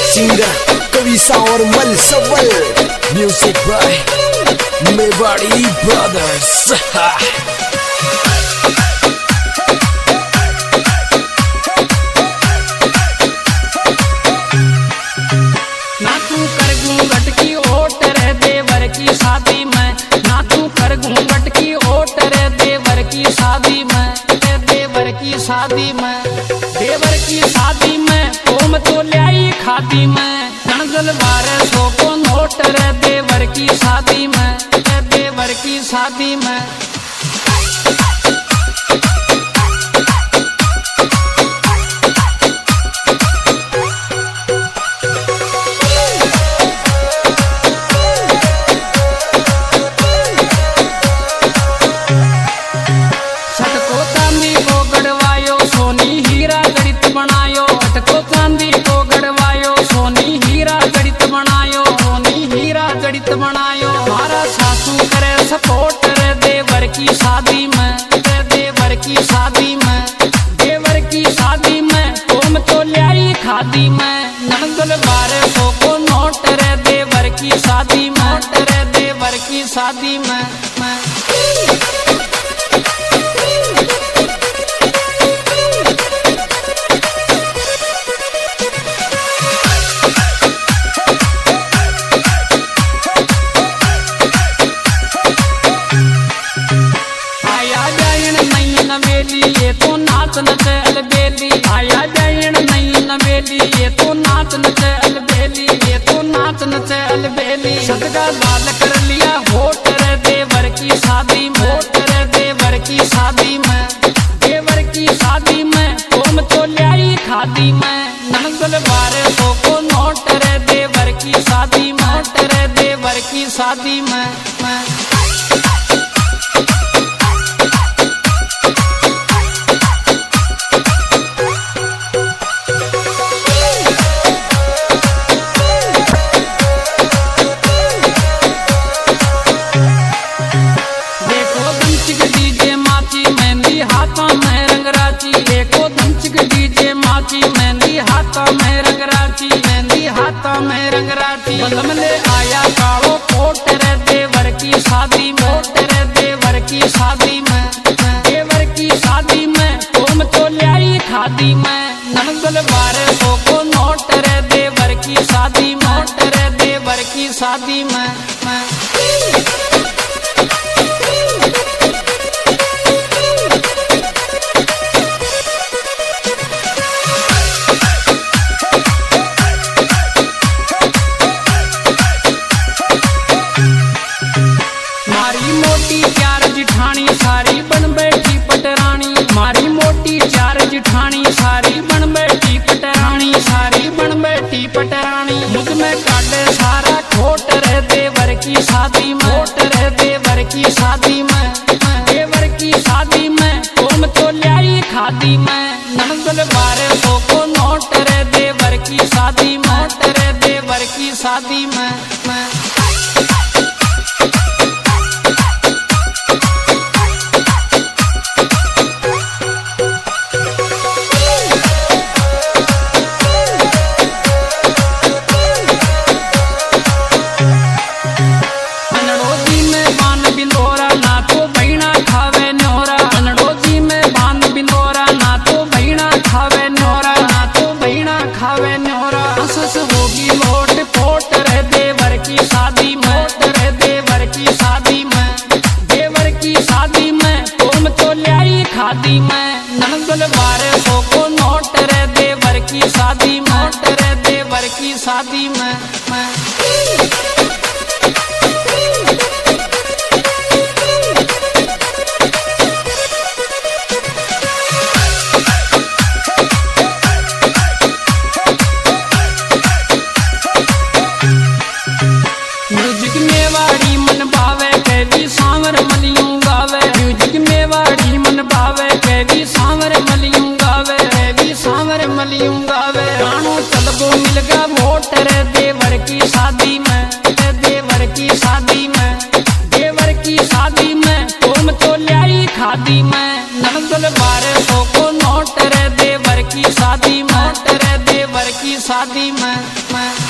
Singer Kavita और मलसवल, music by Mewari brothers. ना तू कर घूंघट की ओट रे देवर की शादी में, ना तू कर घूंघट की ओट रे देवर की शादी में, देवर की शादी में, देवर की शादी में तुम तो लाई खादी में, नंगल 1200 को नोट रे देवर की शादी में, देवर की शादी में। मारा सासू करे सपोर्ट रे देवर की शादी में, देवर की शादी में, देवर की शादी में तुम तो लाई खादी में, नंगल 1200 को नोट रे देवर की शादी में, रे देवर की शादी में। ये तो नाच नच अलबेली, आया जैन नहीं नवेली, ये तो नाच नच अलबेली, ये तो नाच नच अलबेली। सदका लाल कर लिया होट रे देवर की शादी में, होट रे देवर की शादी में, देवर की शादी में तुम तो लाई खादी में, नंगल 1200 को नोट रे देवर की शादी में, रे देवर की शादी में। बलम ले आया कालो कोट रे देवर की शादी में, रे देवर की शादी में, देवर की शादी में तुम तो लाई खादी में, नंगल 1200 को नोट रे देवर की शादी में, रे देवर की शादी में। सारी बन बैठी पटरानी, मारी मोटी चार जिठानी, सारी बन बैठी पटरानी, सारी बन बैठी पटरानी। मुझ में काटे सारा खोट रे देवर की शादी में, खोट रे देवर की शादी में, देवर की शादी में तुम तो लाई खादी में, नंगल 1200 को नोट रे देवर की शादी में, रे देवर की शादी में। शादी में नंगल 1200 को नोट रे देवर की शादी में, रे देवर की शादी में। म्यूजिक मेवाड़ी मन भावे कैदी सांवर मलियूं गावे, म्यूजिक मेवाड़ी मन भावे कैदी सांवर मलियूं गावे, कैदी सांवर मलियूं गावे। राणो चलबो मिलगा वोट रे देवर की शादी में, देवर की शादी में, देवर की शादी में तुम तो लाई खादी में, नंगल 1200 को नोट रे देवर की शादी में, रे देवर की शादी में